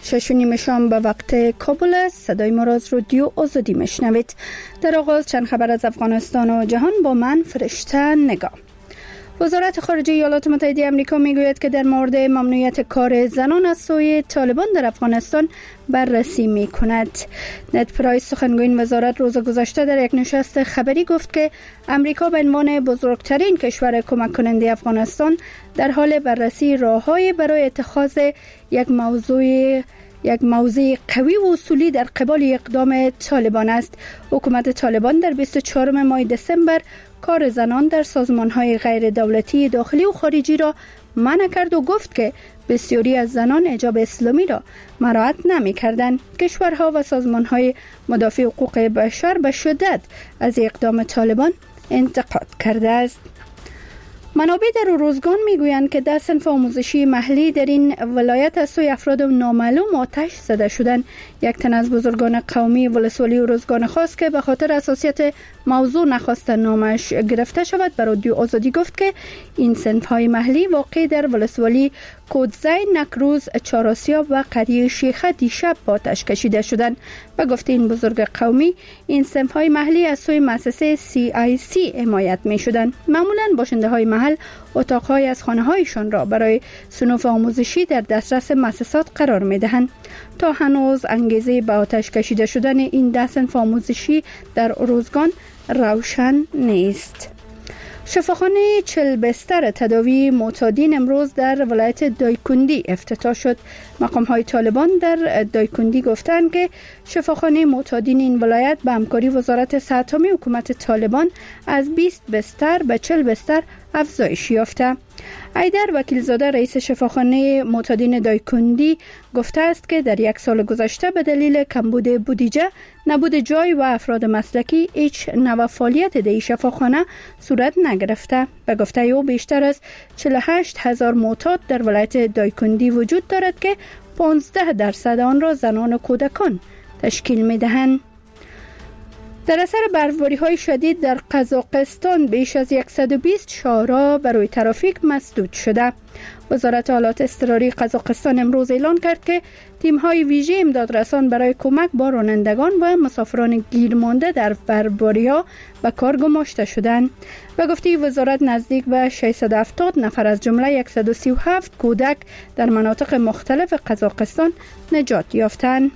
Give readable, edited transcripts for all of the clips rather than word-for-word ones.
6:30 شام به وقت کابل است. صدای ما را از رادیو آزادی میشنوید. در آغاز چند خبر از افغانستان و جهان با من فرشته نگاه. وزارت خارجه ایالات متحده آمریکا میگوید که در مورد ممنوعیت کار زنان از سوی طالبان در افغانستان بررسی میکند. نت پرایس سخنگوی وزارت روز گذشته در یک نشست خبری گفت که آمریکا به عنوان بزرگترین کشور کمک کننده افغانستان در حال بررسی راه‌های برای اتخاذ یک موضوع قوی و اصولی در قبال اقدام طالبان است. حکومت طالبان در 24 ماه دسامبر کار زنان در سازمان‌های غیر دولتی داخلی و خارجی را منع کرد و گفت که بسیاری از زنان حجاب اسلامی را مراعات نمی‌کردند. کشورها و سازمان‌های مدافع حقوق بشر به شدت از اقدام طالبان انتقاد کرده است. منابع در روزگان میگویند که 10 صنف آموزشی محلی در این ولایت از سوی افراد نامعلوم آتش زده شدند. یک تن از بزرگان قومی ولسوالی روزگان خواست که به خاطر حساسیت موضوع نخواست نامش گرفته شود به رادیو آزادی گفت که این صنف‌های محلی واقع در ولسوالی کودزای، نکروز، چهارآسیاب و قریه شیخه دیشب با آتش کشیده شدند. به گفته این بزرگ قومی این صنف‌های محلی از سوی مؤسسه CIC حمایت می‌شدند. معمولاً باشنده‌های محل اتاق‌های از خانه‌هایشان را برای صنوف آموزشی در دسترس مؤسسات قرار می‌دهند. تا هنوز انگیزه به آتش کشیده شدن این 10 صنف آموزشی در روزگان روشن نیست. شفاخانه 40 بستر تداوی معتادین امروز در ولایت دایکندی افتتاح شد. مقام‌های طالبان در دایکندی گفتند که شفاخانه معتادین این ولایت به همکاری وزارت صحت عامه حکومت طالبان از 20 بستر به 40 بستر افزایش یافته. ایدر وکیلزاده رئیس شفاخانه معتادین دایکندی گفته است که در 1 سال گذشته به دلیل کمبود بودجه، نبود جای و افراد مسلکی هیچ نوع فعالیت در شفاخانه صورت نگرفته. به گفته او بیشتر از 48,000 معتاد در ولایت دایکندی وجود دارد که 15% آن را زنان و کودکان تشکیل می‌دهند. در اثر برفباری‌های شدید در قزاقستان بیش از 120 شاهراه برای ترافیک مسدود شده. وزارت حالات اضطراری قزاقستان امروز اعلان کرد که تیم‌های ویژه امدادرسان برای کمک با رانندگان و مسافران گیرمانده در برفباری‌ها به کار گماشته شدند. به گفته وزارت نزدیک به 670 نفر از جمله 137 کودک در مناطق مختلف قزاقستان نجات یافتند.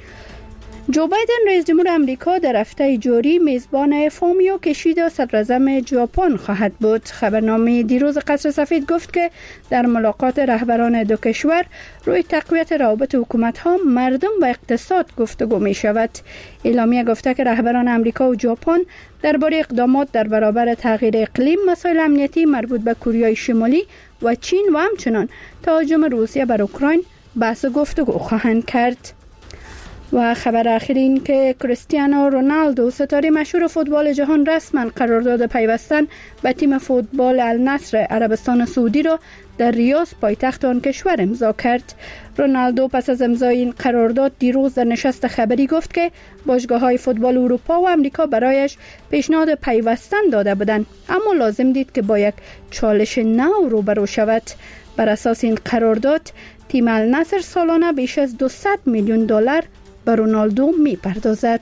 جو بایدن رئیس جمهور آمریکا در هفته جاری میزبان فومیو کشیدا صدراعظم ژاپن خواهد بود. خبرنامه دیروز قصر سفید گفت که در ملاقات رهبران دو کشور روی تقویت روابط حکومت‌ها، مردم و اقتصاد گفتگو می شود. اعلامیه گفته که رهبران آمریکا و ژاپن درباره اقدامات در برابر تغییر اقلیم، مسائل امنیتی مربوط به کره شمالی و چین و همچنان تهاجم روسیه بر اوکراین بحث و گفتگو خواهند کرد. و خبر اخیر این که کریستیانو رونالدو ستاره مشهور فوتبال جهان رسما قرارداد پیوستن به تیم فوتبال النصر عربستان سعودی را در ریاض پایتخت آن کشور امضا کرد. رونالدو پس از امضای این قرارداد دیروز در نشست خبری گفت که باشگاه‌های فوتبال اروپا و آمریکا برایش پیشنهاد پیوستن داده بودند، اما لازم دید که با یک چالش نو روبرو شود. بر اساس این قرارداد تیم النصر سالانه بیش از 200 میلیون دلار به رونالدو می پردازد.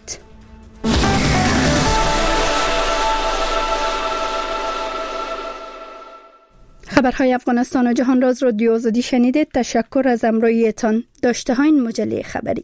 خبرهای افغانستان و جهان را از رادیو آزادی شنیدید. تشکر از همراهیتان. داشته ها این مجله خبری.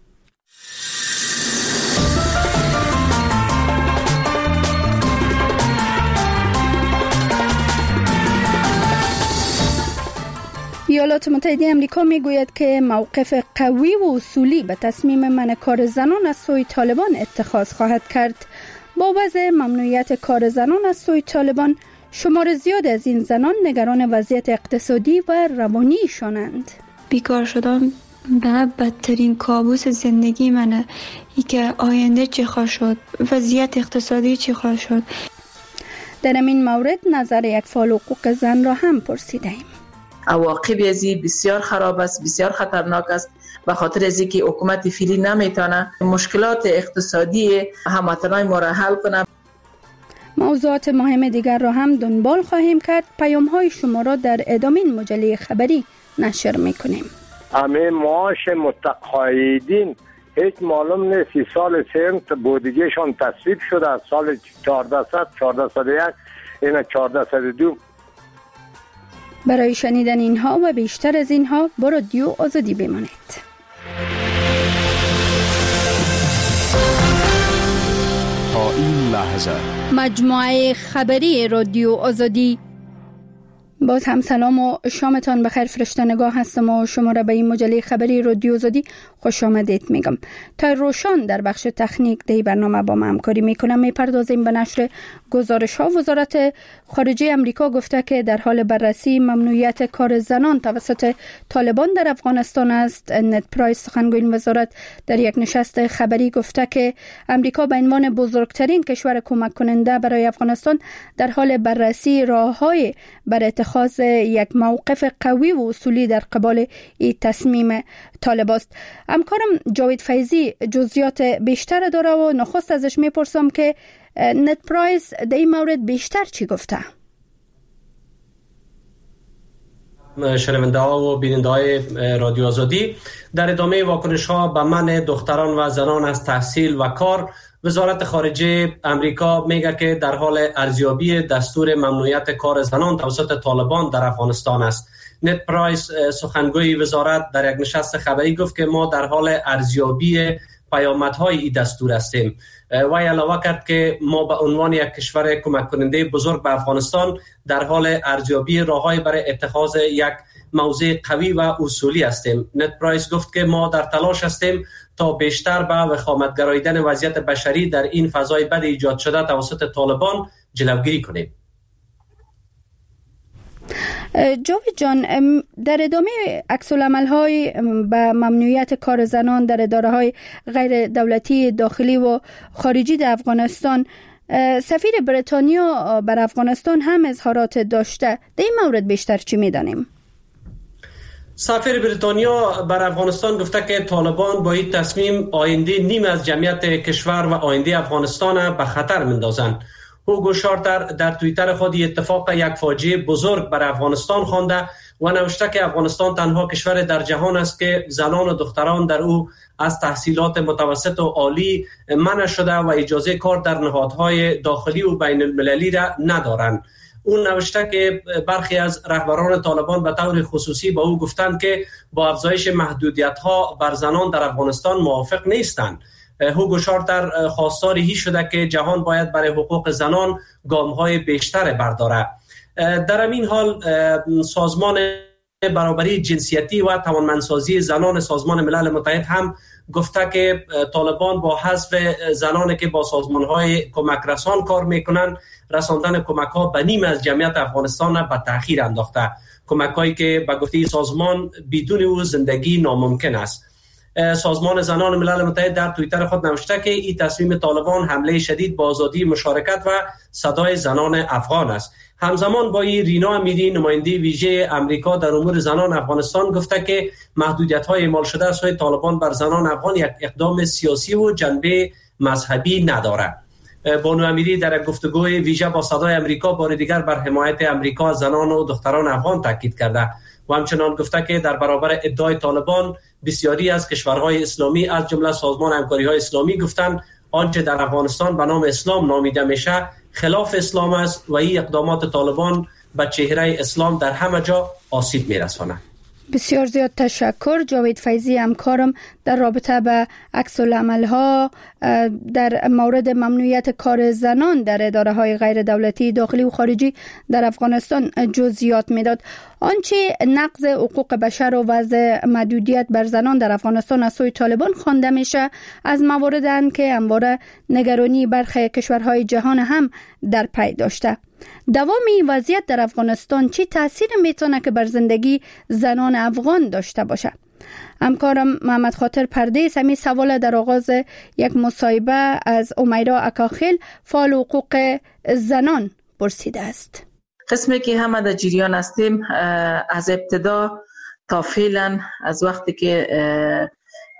ایالات متحده آمریکا میگوید که موقف قوی و اصولی به تصمیم منع کار زنان از سوی طالبان اتخاذ خواهد کرد. با وضع ممنوعیت کار زنان از سوی طالبان، شمار زیاد از این زنان نگران وضعیت اقتصادی و روانیشانند. بیکار شدن به بدترین کابوس زندگی منه. ای که آینده چی خواهد شد، وضعیت اقتصادی چی خواهد شد. در این مورد نظر یک فعال حقوق زن را هم پرسیدیم. عواقب ازی بسیار خراب است، بسیار خطرناک است، به خاطر از اینکه حکومت فعلی نمیتونه مشکلات اقتصادی هموطنان ما را حل کنه. موضوعات مهم دیگر را هم دنبال خواهیم کرد. پیام‌های شما را در ادامه مجله خبری نشر می‌کنیم. همه معاش متقاعدین هیچ معلوم نیست. سال سیم بودجهشان تصویب شده از سال 1401 این 1402. برای شنیدن اینها و بیشتر از اینها با رادیو آزادی بمانید. تا این لحظه مجموعه خبری رادیو آزادی. باز هم سلام و شامتان بخیر. فرشته نگاه هستم و شما را به این مجله خبری رادیو آزادی خوش آمدید میگم. تا روشان در بخش تکنیک دی برنامه با ما همکاری میکنم. میپردازیم به نشر گزارش ها. وزارت خارجه امریکا گفته که در حال بررسی ممنوعیت کار زنان توسط طالبان در افغانستان است. نت پرایس سخنگوی این وزارت در یک نشست خبری گفته که امریکا به عنوان بزرگترین کشور کمک کننده برای افغانستان در حال بررسی راههای برای اتخاذ یک موقف قوی و اصولی در قبال این تصمیم طالب است. همکارم جاوید فیضی جزئیات بیشتر داره و نخست ازش میپرسم که نت پرایس در این مورد بیشتر چی گفته؟ شنونده ها و بیننده های رادیو آزادی، در ادامه واکنش ها به منع دختران و زنان از تحصیل و کار، وزارت خارجه امریکا میگه که در حال ارزیابی دستور ممنوعیت کار زنان توسط طالبان در افغانستان است. نت پرایس سخنگوی وزارت در یک نشست خبری گفت که ما در حال ارزیابی پیامدهای این دستور هستیم. وی علاوه کرد که ما به عنوان یک کشور کمک کننده بزرگ به افغانستان در حال ارزیابی راههای برای اتخاذ یک موضع قوی و اصولی هستیم. نت پرایس گفت که ما در تلاش هستیم تا بیشتر به وخامت گراییدن وضعیت بشری در این فضای بد ایجاد شده توسط طالبان جلوگیری کنیم. جاوید جان، در ادامه عکس‌العمل‌های به ممنوعیت کار زنان در اداره‌های غیر دولتی داخلی و خارجی در افغانستان، سفیر بریتانیا بر افغانستان هم اظهارات داشته. در این مورد بیشتر چی می‌دانیم؟ سفیر بریتانیا بر افغانستان گفته که طالبان با این تصمیم آینده نیم از جمعیت کشور و آینده افغانستان به خطر می‌اندازند. هوگو شارتر در توییتر خود اتفاق یک فاجعه بزرگ بر افغانستان خوانده و نوشته که افغانستان تنها کشور در جهان است که زنان و دختران در او از تحصیلات متوسط و عالی منع شده و اجازه کار در نهادهای داخلی و بین المللی را ندارند. اون نوشته که برخی از رهبران طالبان به طور خصوصی با او گفتند که با افزایش محدودیت‌ها بر زنان در افغانستان موافق نیستند. هوگو شارتر خواستار هی شده که جهان باید برای حقوق زنان گام‌های بیشتر برداره. در همین حال سازمان برابری جنسیتی و توانمندسازی زنان سازمان ملل متحد هم گفته که طالبان با حذف زنانی که با سازمان‌های کمک رسان کار می‌کنند، رساندن کمک‌ها به نیم از جمعیت افغانستان به تأخیر انداخته. کمک‌هایی که به گفته سازمان بدون او زندگی ناممکن است. سازمان زنان ملل متحد در توییتر خود نوشته که این تصمیم طالبان حمله شدید به آزادی مشارکت و صدای زنان افغان است. همزمان با این رینا امیری، نماینده ویژه امریکا در امور زنان افغانستان، گفته که محدودیت‌های اعمال شده از سوی طالبان بر زنان افغان یک اقدام سیاسی و جنبه مذهبی ندارد. بانو امیری در گفتگوی ویژه با صدای امریکا بار دیگر بر حمایت امریکا از زنان و دختران افغان تاکید کرده و همچنان گفته که در برابر ادعای طالبان بسیاری از کشورهای اسلامی از جمله سازمان همکاری‌های اسلامی گفتند آنچه در افغانستان به نام اسلام نامیده میشه خلاف اسلام است و این اقدامات طالبان به چهره اسلام در همه جا آسیب میرساند. بسیار زیاد تشکر جاوید فیضی همکارم در رابطه به عکس‌العمل‌ها در مورد ممنوعیت کار زنان در اداره‌های غیر دولتی داخلی و خارجی در افغانستان جزئیات میداد. آنچه نقض حقوق بشر و وضع محدودیت بر زنان در افغانستان از سوی طالبان خوانده میشه از مواردند که همواره نگرانی برخی کشورهای جهان هم در پی داشته. دوام این وضعیت در افغانستان چی تأثیر میتونه که بر زندگی زنان افغان داشته باشه؟ همکارم محمد خاطر پردیس همین سوال در آغاز یک مصاحبه از امیرا اکاخیل فعال حقوق زنان پرسیده است. قسمی که همه در جریان هستیم از ابتدا تا فعلا از وقتی که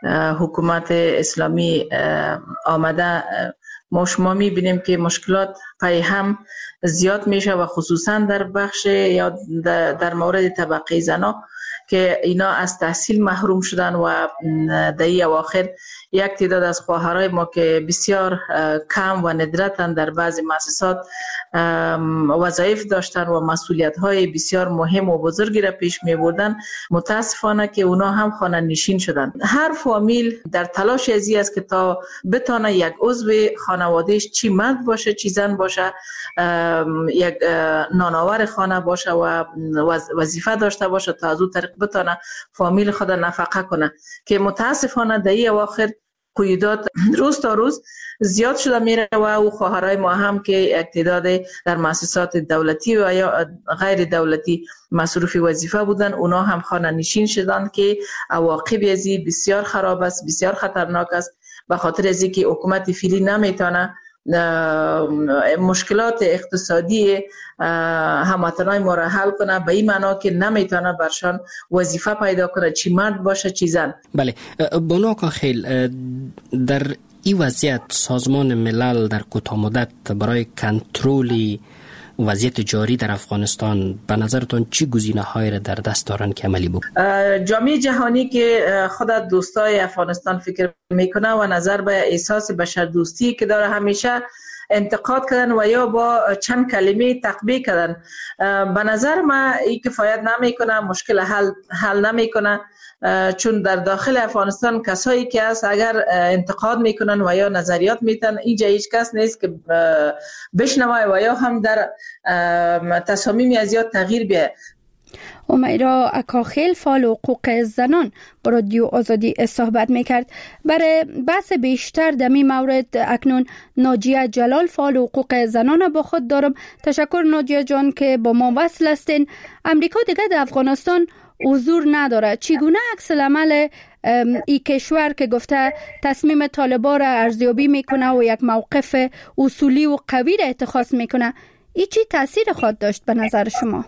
حکومت اسلامی آمده ما شما میبینیم که مشکلات پای هم زیاد میشه و خصوصا در بخش یا در مورد طبقه زنا که اینا از تحصیل محروم شدن و در این اواخر یک تعداد از خواهرای ما که بسیار کم و ندرتن در بعضی مؤسسات وظایف داشتن و مسئولیت‌های بسیار مهم و بزرگی را پیش می‌بردن، متاسفانه که اونا هم خانه نشین شدن. هر فامیل در تلاش ازی است که تا بتونه یک عضو خانوادهش چی مرد باشه چی زن باشه، یک نانآور خانه باشه و وظیفه داشته باشه تا از اون طریق بتونه فامیل خود نفقه کنه، که متاسفانه در این اواخر قیودات روز تا روز زیاد شده میره و او خواهرای ما هم که تعداد در مؤسسات دولتی و یا غیر دولتی مصروف وظیفه بودن، اونا هم خانه نشین شدن که عواقب ازی بسیار خراب است، بسیار خطرناک است، به خاطر از اینکه حکومت فعلی نمیتونه مشکلات اقتصادی هموطنای ما را حل کنه، به این معنا که نمیتونه برشان وظیفه پیدا کنه، چی مرد باشه چی زن. بله، بانو آقا خیل، در این وضعیت سازمان ملل در کوتاه مدت برای کنترل وضعیت جاری در افغانستان به نظرتون چی گزینه‌هایی را در دست دارن که عملی بکنن؟ جامعه جهانی که خود دوستای افغانستان فکر میکنه و نظر به احساس بشردوستی که داره همیشه انتقاد کردن و یا با چند کلمه تقبیح کردن، به نظر من این کفایت نمیکنه، مشکل حل نمیکنه، چون در داخل افغانستان کسایی که هست اگر انتقاد میکنن و یا نظریات میتن، اینجا هیچ کس نیست که بشنوه و یا هم در تصامیم از یاد تغییر بیه. امیرا اکاخیل فعال حقوق زنان با رادیو آزادی صحبت میکرد. برای بحث بیشتر در این مورد اکنون ناجیه جلال فعال حقوق زنان با خود دارم. تشکر ناجیه جان که با ما وصل هستین. امریکا دیگه در افغانستان حضور نداره. چگونه عکس العمل این کشور که گفته تصمیم طالبان را ارزیابی میکنه و یک موقف اصولی و قوی را اتخاذ میکنه، این چی تاثیر خود داشت به نظر شما؟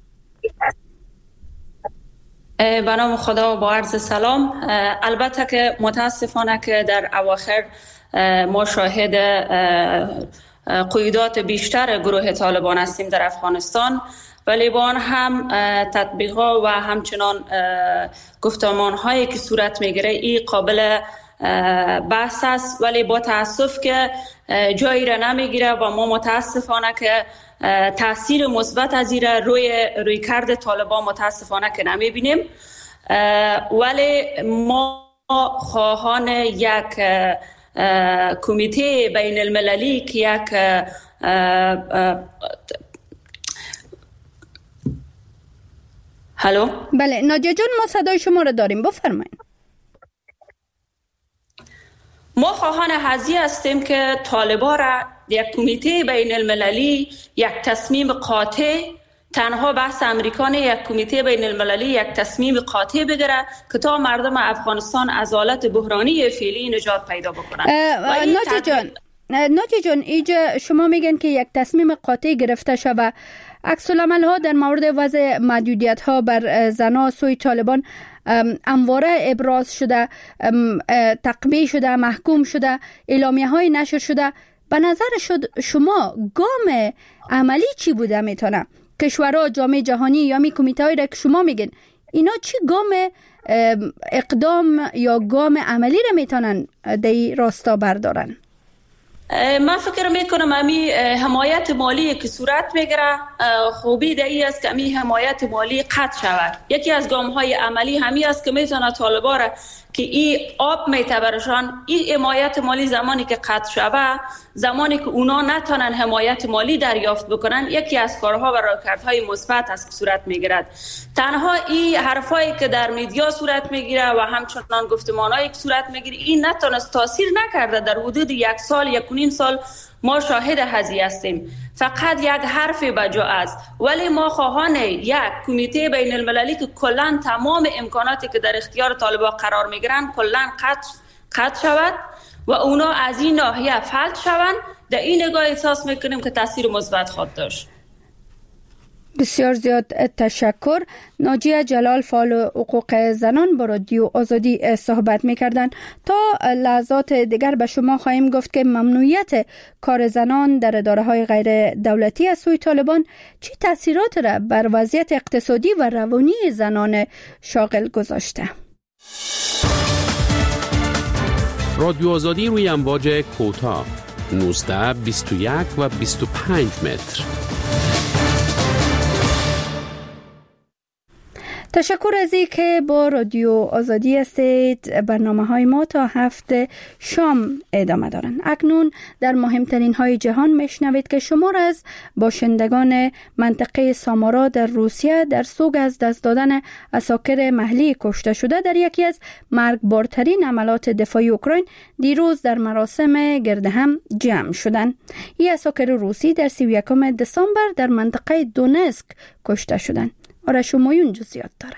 به نام خدا و با عرض سلام. البته که متاسفانه که در اواخر ما شاهد قیودات بیشتر گروه طالبان هستیم در افغانستان، ولی با آن هم تطبیق‌ها و همچنان گفتمان‌هایی که صورت می‌گیره این قابل بحث است، ولی با تأسف که جایی را نمی‌گیره و ما متاسفانه که تأثیر مثبت از این روی کرد طالبان متاسفانه که نمی‌بینیم. ولی ما خواهان یک کمیته بین المللی که یک هلو؟ بله نادیه جان، ما صدای شما را داریم، بفرمایید. ما خواهان هذی هستیم که طالبان را یک کمیته بین المللی، یک تصمیم قاطع، تنها بحث امریکانه، یک کمیته بین المللی یک تصمیم قاطع بگیره که تا مردم افغانستان از حالت بحرانی فعلی نجات پیدا بکنن. ناجی جان، اینجا شما میگن که یک تصمیم قاطع گرفته شود. عکس العمل ها در مورد وضع محدودیت ها بر زنان سوی طالبان همواره ابراز شده، تقبیح شده، محکوم شده، اعلامیه های نشر شده. به نظر شما گام عملی چی بوده میتونه؟ کشورها، جامعه جهانی یا می کمیته هایی را که شما میگن، اینا چی گام اقدام یا گام عملی را میتونن در این راستا بردارن؟ من فکر میکنم امی حمایت مالی که صورت میگیره، خوبی در این است که امی حمایت مالی قطع شود. یکی از گام های عملی همی است که میتونه طالبان را که این آب میته برشان، این حمایت مالی زمانی که قطع شود، زمانی که اونا نتونن حمایت مالی دریافت بکنن، یکی از کارها و راهکردهای مثبت است که صورت میگیرد. تنها این حرفایی که در میدیا صورت میگیره و همچنان گفتمانایی که صورت میگیره، این نتونست تاثیر نکرده. در حدود 1 سال 1.5 سال ما شاهد هذی هستیم. فقط یک حرف بجا است، ولی ما خواهان یک کمیته بین المللی که کلان تمام امکاناتی که در اختیار طالبان قرار میگیرن کلان قطع شود و اونا از این ناحیه فلت شوند. در این نگاه احساس میکنیم که تاثیر مثبت خواهد داشت. بسیار زیاد تشکر. ناجیه جلال، فعال حقوق زنان، با رادیو آزادی صحبت می‌کردند. تا لحظات دیگر به شما خواهیم گفت که ممنوعیت کار زنان در اداره‌های غیر دولتی از سوی طالبان چه تأثیرات را بر وضعیت اقتصادی و روانی زنان شاغل گذاشته. رادیو آزادی روی امواج کوتاه 19، 21 و 25 متر. تشکر از این که با رادیو آزادی هستید. برنامه‌های ما تا 7 شام ادامه دارند. اکنون در مهمترین های جهان میشنوید که شمار از باشندگان منطقه سامارا در روسیه در سوگ از دست دادن عساکر محلی کشته شده در یکی از مرگبارترین عملیات دفاعی اوکراین دیروز در مراسم گردهم جمع شدند. این عساکر روسی در 31 دسامبر در منطقه دونسک کشته شدند. آرش همایون جزئیات داره.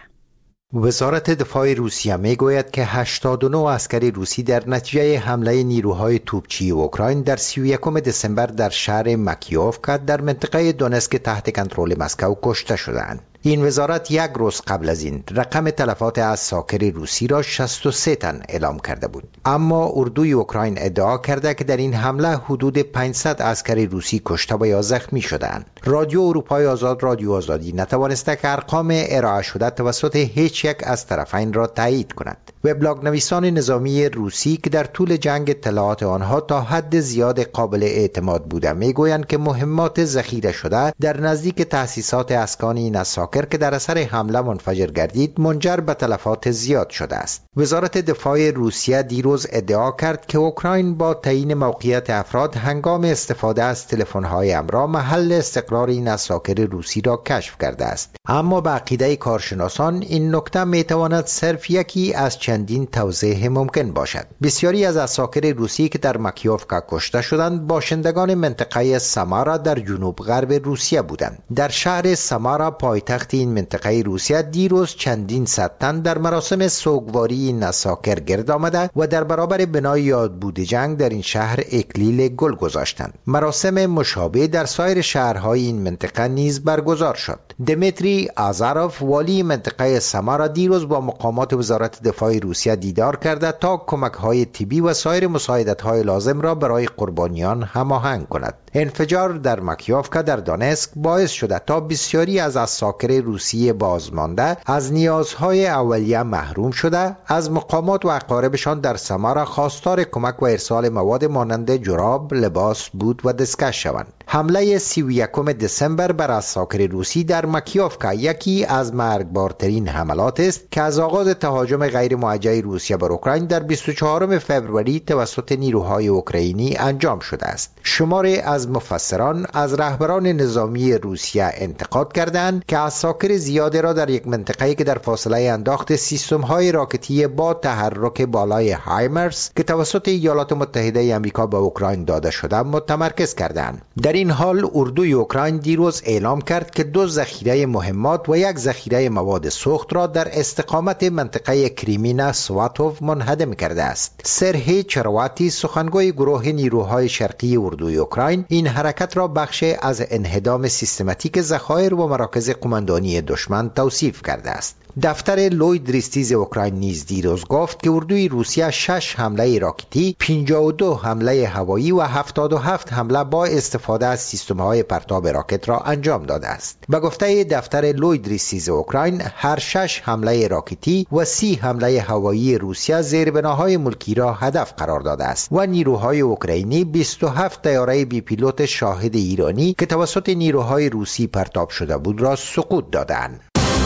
وزارت دفاع روسیه میگوید که 89 عسکری روسی در نتیجه حمله نیروهای توپچی اوکراین در 31 دسامبر در شهر مکیوفکا در منطقه دونسک تحت کنترل مسکو کشته شدند. این وزارت یک روز قبل از این رقم تلفات عساکر روسی را 63 تن اعلام کرده بود. اما اردوی اوکراین ادعا کرده که در این حمله حدود 500 عسکر روسی کشته و یا زخمی شدند. رادیو اروپای آزاد رادیو آزادی نتوانسته که ارقام ارائه شده توسط هیچ یک از طرفین را تایید کند. وبلاگ نویسان نظامی روسی که در طول جنگ اطلاعات آنها تا حد زیاد قابل اعتماد بوده میگویند که مهمات ذخیره شده در نزدیک تأسیسات اسکان این عساکر که در اثر حمله منفجر گردید منجر به تلفات زیاد شده است. وزارت دفاع روسیه دیروز ادعا کرد که اوکراین با تعیین موقعیت افراد هنگام استفاده از تلفن‌های همراه محل استقرار این عساکر روسی را کشف کرده است. اما به عقیده کارشناسان این نکته میتواند صرف یکی از چندین توضیح ممکن باشد. بسیاری از عساکر روسی که در مکیوفکا کشته شدند باشندگان منطقه سامارا در جنوب غرب روسیه بودند. در شهر سامارا پایتخت این منطقه روسیه دیروز چندین صد تن در مراسم سوگواری این عساکر گرد آمده و در برابر بنای یادبود جنگ در این شهر اکلیل گل گذاشتند. مراسم مشابه در سایر شهرهای این منطقه نیز برگزار شد. دمیتری آزاروف والی منطقه سامارا دیروز با مقامات وزارت دفاع روسیه دیدار کرده تا کمک‌های طبی و سایر مساعدت‌های لازم را برای قربانیان هماهنگ کند. انفجار در مکیوفکا در دونسک باعث شده تا بسیاری از عساکر روسی بازمانده از نیازهای اولیه محروم شده از مقامات و اقاربشان در سامارا خواستار کمک و ارسال مواد مانند جراب، لباس، بود و دستکش شوند. حمله 31 دسامبر بر عساکر روسی در مکیوفکا یکی از مرگبارترین حملات است که از آغاز تهاجم غیر موجه روسیه بر اوکراین در 24 فوریه توسط نیروهای اوکراینی انجام شده است. شماری از مفسران از رهبران نظامی روسیه انتقاد کردند که عساکر زیاده را در یک منطقه‌ای که در فاصله انداخت سیستم‌های راکتی با تحرک بالای هایمرس که توسط ایالات متحده آمریکا به اوکراین داده شده متمرکز کردند. در این حال اردوی اوکراین دیروز اعلام کرد که 2 ذخیره مهمات و 1 ذخیره مواد سوخت را در استقامت منطقه کریمینا سواتوف منهدم کرده است. سرهی چرواتی سخنگوی گروه نیروهای شرقی اردوی اوکراین این حرکت را بخشی از انهدام سیستماتیک ذخایر و مراکز قماندانی دشمن توصیف کرده است. دفتر لوید ریستیز اوکراین نیز دیروز گفت که اردوی روسیه 6 حمله راکتی، 52 حمله هوایی و 77 حمله با استفاده از سیستم‌های پرتاب راکت را انجام داده است. به گفته دفتر لوید ریستیز اوکراین، هر 6 حمله راکتی و 30 حمله هوایی روسیه زیربناهای ملکی را هدف قرار داده است و نیروهای اوکراینی 27 طیاره بی پیلوت شاهد ایرانی که توسط نیروهای روسی پرتاب شده بود را سقوط دادند.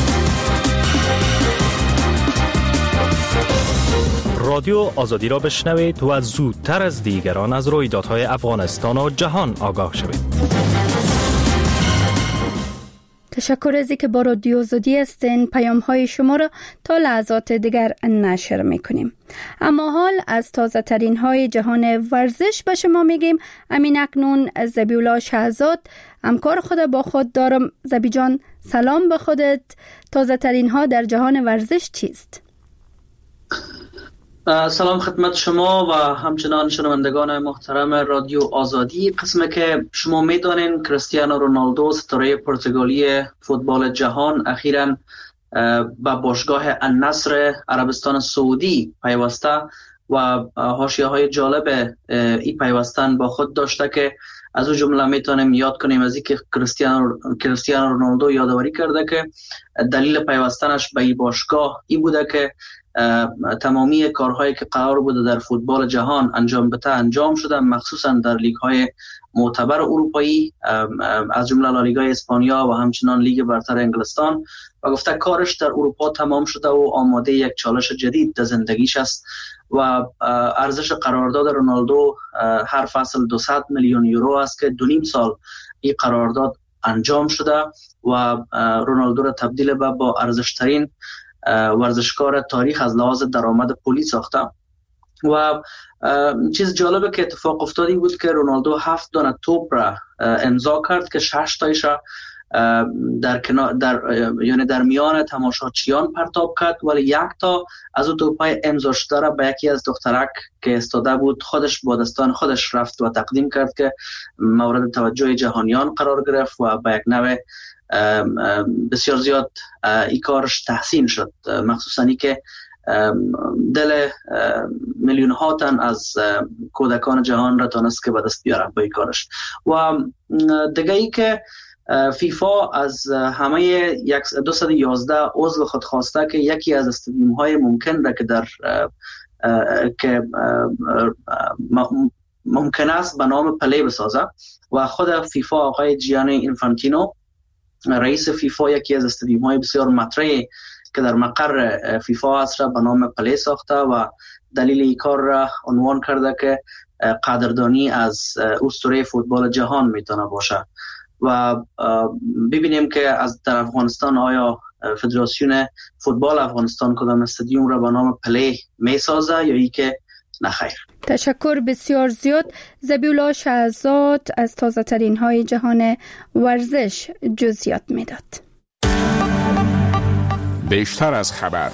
رادیو آزادی را بشنوید و زودتر از دیگران از رویدادهای افغانستان و جهان آگاه شوید. تشکر از اینکه با رادیو آزادی هستین. پیام‌های شما را تا لحظات دیگر نشر می‌کنیم. اما حال از تازه ترین های جهان ورزش به شما میگیم. امین اکنون زبیولا شهزاد همکار خود با خود دارم. زبی جان سلام به خودت. تازه ترین ها در جهان ورزش چیست؟ سلام خدمت شما و همچنان شنوندگان محترم رادیو آزادی. قسمی که شما میدانین کریستیانو رونالدو ستاره پرتغالی فوتبال جهان اخیراً به باشگاه النصر عربستان سعودی پیوسته و حاشیه‌های جالب این پیوستن با خود داشته که از او جمله میتونیم یاد کنیم از اینکه کریستیانو رونالدو یادآوری کرده که دلیل پیوستنش به این باشگاه این بوده که تمامی کارهایی که قرار بوده در فوتبال جهان انجام بده انجام شده، مخصوصا در لیگ‌های معتبر اروپایی از جمله لالیگا اسپانیا و همچنان لیگ برتر انگلستان، و گفته کارش در اروپا تمام شده و آماده یک چالش جدید در زندگیش است و ارزش قرارداد رونالدو هر فصل 200 میلیون یورو است که 2.5 سال این قرارداد انجام شده و رونالدو را تبدیل به با ارزشترین ورزشکار تاریخ از لحاظ درآمد پولی ساخته. و چیز جالبه که اتفاق افتادی بود که رونالدو 7 دانه توپ را امضا کرد که 6 تایش را در میان تماشاچیان پرتاب کرد، ولی 1 تا از اون توپای امضا شده را به یکی از دخترک که استاده بود خودش با دستان خودش رفت و تقدیم کرد که مورد توجه جهانیان قرار گرفت و به یک نوع بسیار زیاد این کارش تحسین شد، مخصوصا ای که دل میلیون ها تن از کودکان جهان را تانست که به دست بیاره با این کارش. و دیگه ای که فیفا از همه 211 عضو خود خواسته که یکی از استادیوم های ممکن را که در که ممکن است به نام پله بسازه، و خود فیفا آقای جیانی اینفانتینو رئیس فیفا یکی از استادیوم های بسیار مطرحی که در مقر فیفا است را به نام پله ساخته و دلیل این کار را عنوان کرده که قدردانی از اسطوره فوتبال جهان میتونه باشه. و ببینیم که از در افغانستان آیا فدراسیون فوتبال افغانستان کدام استادیوم را به نام پله میسازه یا ای که نخیر. تشکر بسیار زیاد. زبیولا شهزاد از تازه ترین های جهان ورزش جزئیات میداد. بیشتر از خبر.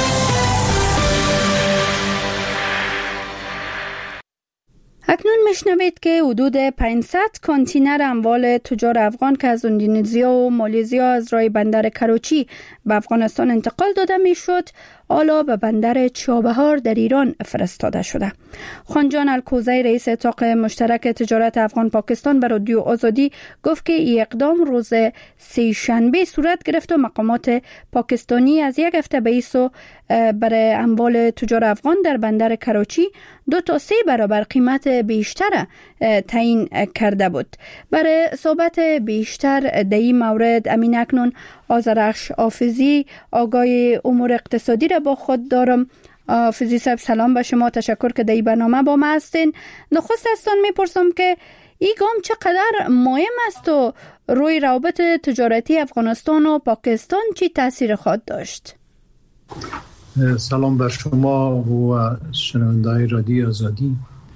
اکنون میشنوید که حدود 500 کانتینر اموال تجار افغان که از اندونزیا و مالزیا از راه بندر کراچی به افغانستان انتقال داده میشد حالا به بندر چابهار در ایران فرستاده شده. خانجان الکوزی رئیس اتاق مشترک تجارت افغان پاکستان به رادیو آزادی گفت که این اقدام روز سه‌شنبه صورت گرفت و مقامات پاکستانی از یک هفته به ایسو برای اموال تجار افغان در بندر کراچی 2 تا 3 برابر قیمت بیشتر تعیین کرده بود. برای صحبت بیشتر در این مورد امین اکنون آذرخش حافظی آگاه امور اقتصادی را با خود دارم. حافظی صاحب سلام به شما، تشکر که در این برنامه با ما هستین. نخست ازتان میپرسم که این گام چقدر مهم است و روی روابط تجارتی افغانستان و پاکستان چی تاثیر خواهد داشت؟ سلام بر شما و شنونده‌های رادیو آزادی.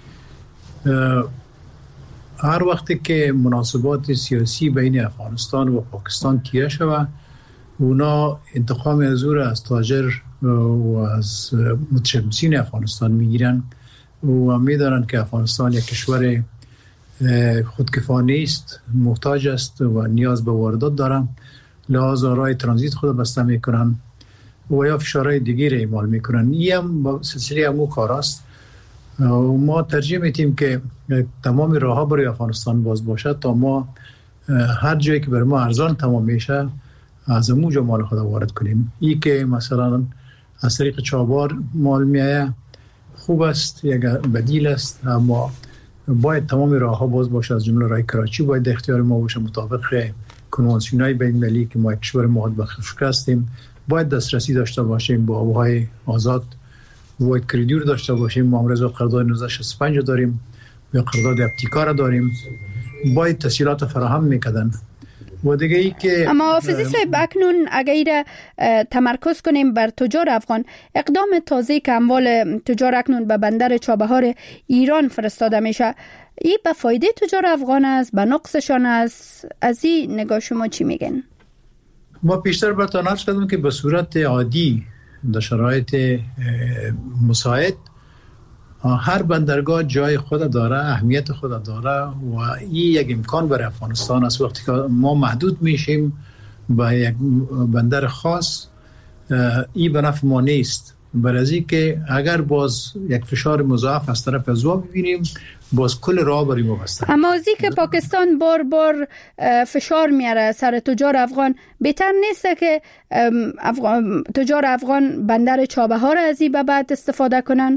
هر وقتی که مناسبات سیاسی بین افغانستان و پاکستان کیه شود، اونا انتقام از تاجر و از متشبثین افغانستان میگیرن و میدانند که افغانستان یک کشور خودکفایی است، محتاج است و نیاز به واردات دارن، لحاظا راه ترانزیت خود بسته میکنن و یا فشارهای دیگه اعمال میکنن. این هم سلسله همون کار است. ما ترجیح میدیم که تمام راه ها برای افغانستان باز باشد تا ما هر جایی که بر ما ارزان تمام میشه از اونجا مال خود وارد کنیم. این که مثلا از طریق چابهار مال میایه خوب است، یک بدیل است، اما باید تمام راه ها باز باشه، از جمله راه کراچی باید اختیار ما باشه مطابق کنوانسیون‌های بین‌المللی که ما یک کشور مواد به خشکی هستیم. باید دسترسی داشته باشیم با آبهای آزاد، باید کریدور داشته باشیم. ما امروز قرارداد 1965 داریم یا قرارداد ابتکار داریم، باید تسهیلات فراهم میکردن. و دیگه ای که اما حافظی صاحب اکنون اگر تمرکز کنیم بر تجار افغان، اقدام تازه که اموال تجار اکنون به بندر چابهار ایران فرستاده میشه، این به فایده تجار افغان است، به نقصشان است؟ از این نگاه شما چی میگن؟ ما پیشتر براتون عرض کردم که به صورت عادی در شرایط مساعد هر بندرگاه جای خود داره، اهمیت خود داره و این یک امکان برای افغانستان است. وقتی که ما محدود میشیم به یک بندر خاص، این به نفع ما نیست. برای که اگر باز یک فشار مضاعف از طرف از وا ببینیم، باز کل راه برای ما بسته. اما ازی که پاکستان بار بار فشار میاره سر تجار افغان، بهتر نیست که تجار افغان بندر چابهار از این به بعد استفاده کنن؟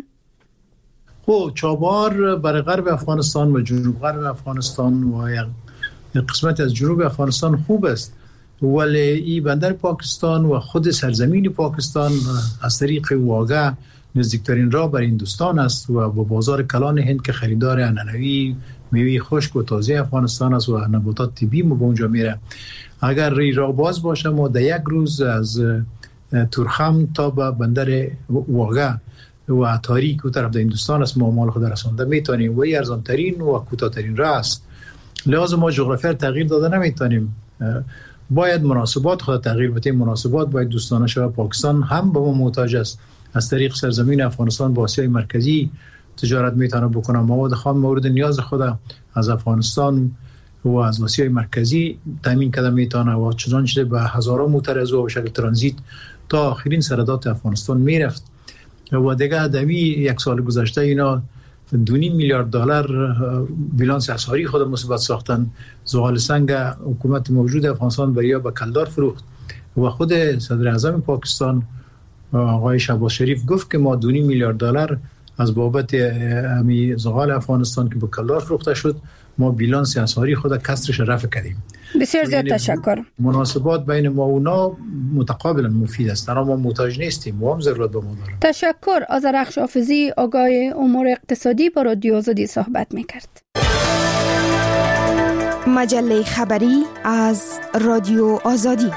خب چابهار برای غرب افغانستان و جنوب غرب افغانستان و یک قسمت از جنوب افغانستان خوب است، ولی این بندر پاکستان و خود سرزمین پاکستان از طریق واگه نزدیکترین راه برای هندوستان است و با بازار کلان هند که خریدار عنعنوی میوه خشک و تازه افغانستان است و نباتات طبیعی ما به اونجا میره. اگر راه باز باشه، ما در یک روز از تورخم تا به بندر واگه و اتاری که طرف در هندوستان است ما مال خود رسانده میتونیم و این ارزان ترین و کوتاه‌ترین راه است. لازم ما جغرافیا تغییر داده نمیتونیم، باید مناسبات خود تغییر بدیم. مناسبات باید دوستانه شود. پاکستان هم به ما محتاج است. از طریق سرزمین افغانستان با آسیای مرکزی تجارت میتونه بکنه. مواد خام مورد نیاز خود از افغانستان و از آسیای مرکزی تامین کرده میتونه و چنانچه به هزاران موتر از و شکل ترانزیت تا آخرین سرحدات افغانستان میرفت و دیگه دمی یک سال گذشته اینا 2.5 میلیارد دلار بیلانس اسعاری خود مثبت ساختن. زغال سنگ حکومت موجود افغانستان برای به کلدار فروخت و خود صدر اعظم پاکستان آقای شهباز شریف گفت که ما 2.5 میلیارد دلار از بابت امی زغال افغانستان که به کلدار فروخته شد ما بیلانس اسعاری خود کسرش رفع کردیم. بسیار زیاد تشکر. مناسبات بین ما و اونا متقابلا مفید است. ما محتاج نیستیم، ما هم ضرورت به ما داریم. تشکر. آذرخش حافظی آگاه امور اقتصادی با رادیو آزادی صحبت میکرد. مجله خبری از رادیو آزادی.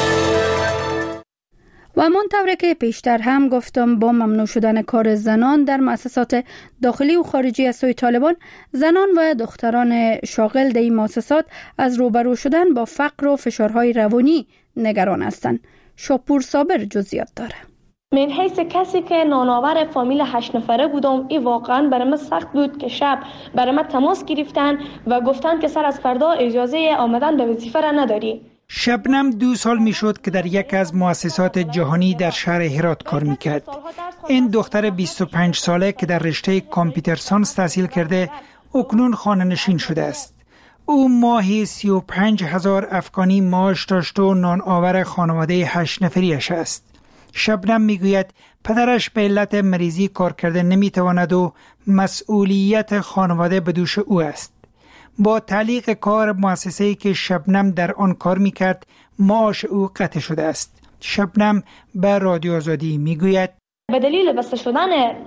و همانطور که پیشتر هم گفتم، با ممنوع شدن کار زنان در مؤسسات داخلی و خارجی از سوی طالبان، زنان و دختران شاغل در این مؤسسات از روبرو شدن با فقر و فشارهای روانی نگران هستند. شاپور صابر جزئیات داره. من حیث کسی که نانآور فامیل 8 نفره بودم، این واقعا برای من سخت بود که شب برای من تماس گرفتن و گفتن که سر از فردا اجازه آمدن به وظیفه را نداری. شبنم 2 سال می شد که در یک از مؤسسات جهانی در شهر هرات کار می کرد. این دختر 25 ساله که در رشته کامپیوتر ساینس تحصیل کرده اکنون خانه نشین شده است. او ماهی 35,000 افغانی معاش داشت و نان آور خانواده 8 نفریش است. شبنم می گوید پدرش به علت مریضی کار کرده نمی تواند و مسئولیت خانواده به دوش او است. با تعلیق کار مؤسسه‌ای که شبنم در آن کار می‌کرد، معاش او قطع شده است. شبنم به رادیو آزادی می‌گوید به دلیل بسته شدن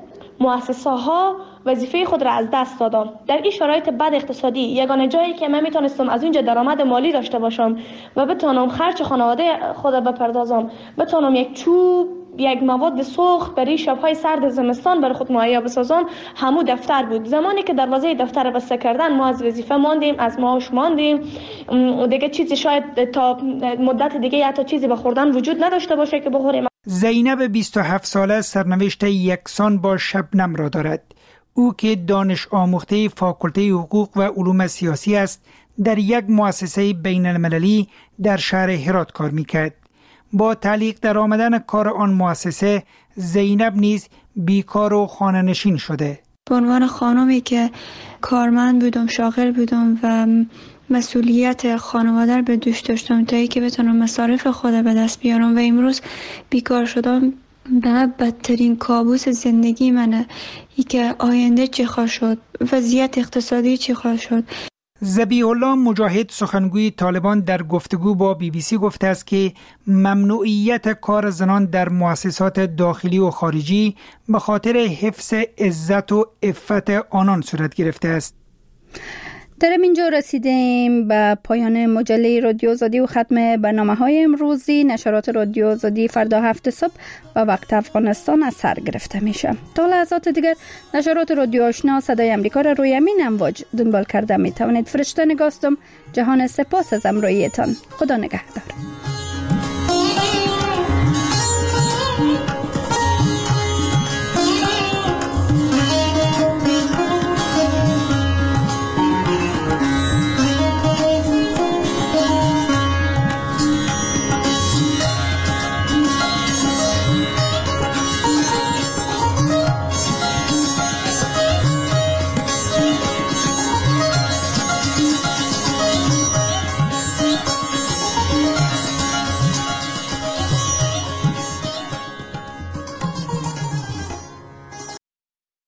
مؤسسه‌ها وظیفه خود را از دست دادم. در این شرایط بد اقتصادی یگانه جایی که من میتونستم از اونجا درآمد مالی داشته باشم و بتونم خرج خانواده خود بپردازم، بتونم یک چوب، یک مواد سوخت برای شب‌های سرد زمستان برای خود مهیا بسازم، همو دفتر بود. زمانی که دروازه دفتر بسته کردن، ما از وظیفه ماندیم، از معاش ماندیم، دیگه چیزی شاید تا مدت دیگه حتی چیزی به خوردن وجود نداشته باشه که بخوریم. زینب 27 ساله سرنوشت یکسان با شبنم را دارد. او که دانش آموخته فاکولته حقوق و علوم سیاسی است، در یک مؤسسه بین المللی در شهر هرات کار میکرد. با تعلیق در آمدن کار آن مؤسسه، زینب نیز بیکار و خانه نشین شده. به عنوان خانمی که کارمند بودم، شاغل بودم و مسئولیت خانواده به دوش داشتم تا ای که بتونم مصارف خود به دست بیارم و امروز بیکار شدم، به بدترین کابوس زندگی منه. ای که آینده چی خواهد شد، وضعیت اقتصادی چی خواهد شد. ذبیح الله مجاهد سخنگوی طالبان در گفتگو با BBC گفته است که ممنوعیت کار زنان در مؤسسات داخلی و خارجی به خاطر حفظ عزت و عفت آنان صورت گرفته است. در اینجا رسیدیم به پایان مجله رادیو آزادی و ختم برنامه‌های امروزی. نشرات رادیو آزادی فردا 7 صبح و وقت افغانستان از سر گرفته میشه. تا لحظات دیگر نشرات رادیو آشنا صدای امریکا را روی همین امواج دنبال کرده می توانید. فرشته نگاستم. جهان سپاس از همراهیتان. خدا نگهدار.